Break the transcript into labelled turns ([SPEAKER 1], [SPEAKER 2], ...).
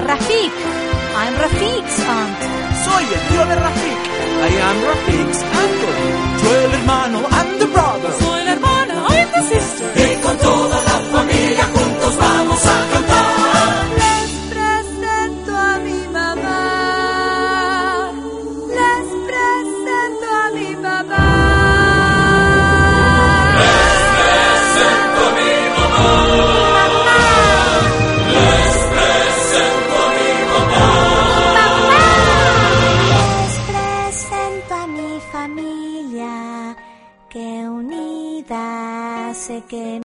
[SPEAKER 1] Rafik. I'm Rafik's aunt.
[SPEAKER 2] Soy el tío de Rafik. I am Rafik's